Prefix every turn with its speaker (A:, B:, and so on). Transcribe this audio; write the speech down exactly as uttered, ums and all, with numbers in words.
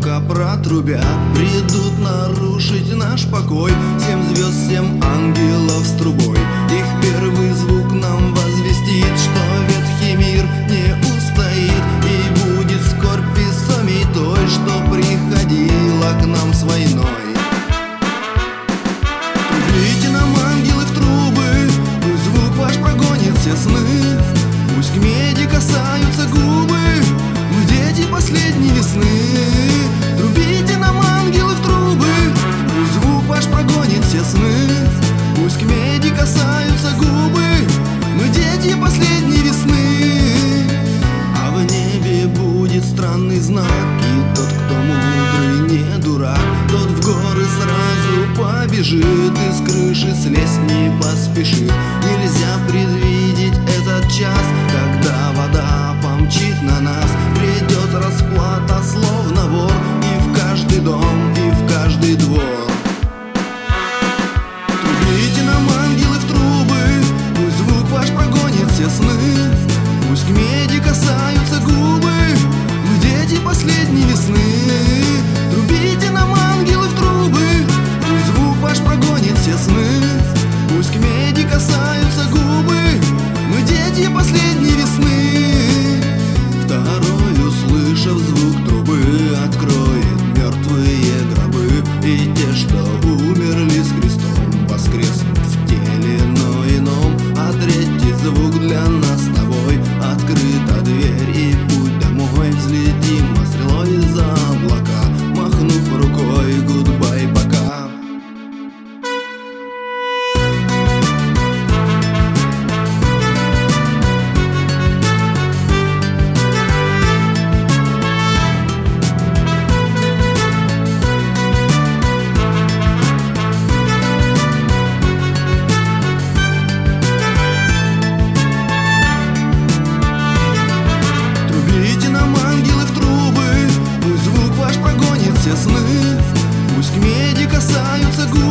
A: громко протрубят, придут нарушить наш покой. Семь звезд, семь ангелов с трубой, их первый звук нам возвестит, что ветхий мир не устоит, и будет скорбь весомей той, что приходила к нам с войной. Трубите нам, ангелы, в трубы, пусть звук ваш прогонит все сны, пусть к меди касаются губы, мы дети последней весны. Трубите нам, ангелы, в трубы, пусть звук ваш прогонит все сны, пусть к меди касаются губы, мы дети последней весны. А в небе будет странный знак, и тот, кто мудрый, не дурак, тот в горы сразу побежит и с крыши слезть не поспешит. Нельзя предвидеть этот час, когда вода помчит на нас, придет расплата словно вор, и в каждый дом, и в каждый двор. Трубите нам, ангелы, в трубы, пусть звук ваш прогонит все сны, пусть к меди касаются губы, мы дети последней весны. Трубите нам, ангелы, в трубы, пусть звук ваш прогонит все сны, пусть к меди касаются губы, мы дети последней весны. Второй, услышав звук трубы, откроет мертвые гробы, и те, что умерли с Христом, воскреснут в теле, но ином. А третий звук для нас с тобой, открыта дверь и путь домой. Взлетим стрелой за облака, махнув рукой, гудбай, пока. Все сны, пусть к меди касаются губ,